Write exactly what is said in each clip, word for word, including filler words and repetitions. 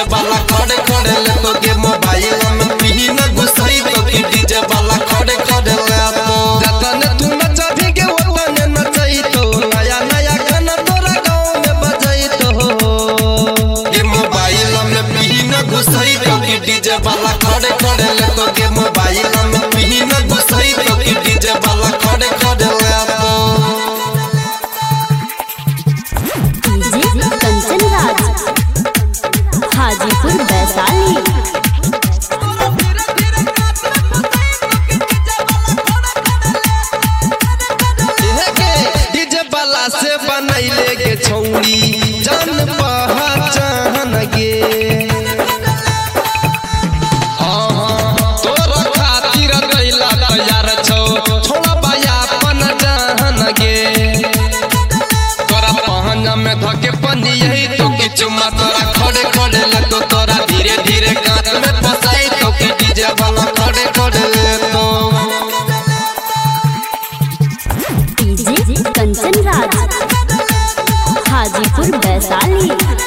DJ वाला खड़े खड़े ले तो के मोबाइल में पी न घुसई तो कि डीजे वाला खड़े खड़े ले तो जतने तू नचा भी के ओतने नचई तो नया नया गाना तोरा गांव में बजई तो ये मोबाइल में पी न घुसई तो कि डीजे वाला खड़े खड़े ले तो के मोबाइल में पी न घुसई तो कि डीजे वाला खड़े खड़े ले तो कंचन राज हाजीपुर वैशाली। डीजे वाला से बनैले के छौड़ी जान पहचान गे तोरा खातिर कैला तैयार छौ छोड़ा बाया अपन जान गे तोरा पहना में धके पनी यही तो किछु मा तोरा खड़े खड़े ले तो तोरा धीरे धीरे काट में फसाई तो कि डीजे वाला खड़े खड़े ले तो डीजे कंचन राज हाजीपुर वैशाली।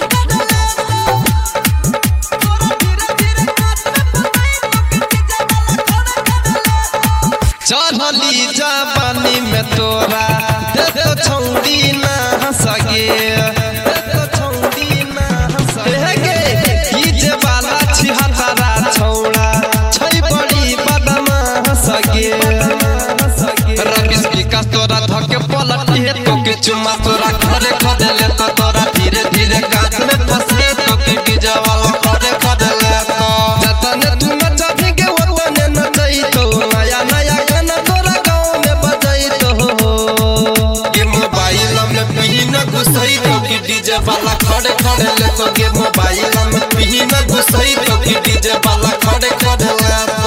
चढ़ली जवानी में तोरा दे तो छौड़ी ना हंसगे दे तो छौड़ी ना हंसगे डीजे वाला छिहत्तरा छौड़ा छै बड़ी बदमाश गे रबिस विकास तोरा धके पलटी है तो के चुमा तोरा खड़े खड़े ले तो तोरा धीरे धीरे काट में फंसे तो कि डीजे वाला खड़े खड़े ले तो जतने तू नचा भी के ओतने नचई तो नया नया गाना तोरा गांव में बजई तो ये मोबाइल में पी न घुसई तो कि डीजे वाला खड़े खड़े ले तो के मोबाइल में पी न घुसई तो कि डीजे वाला खड़े खड़े ले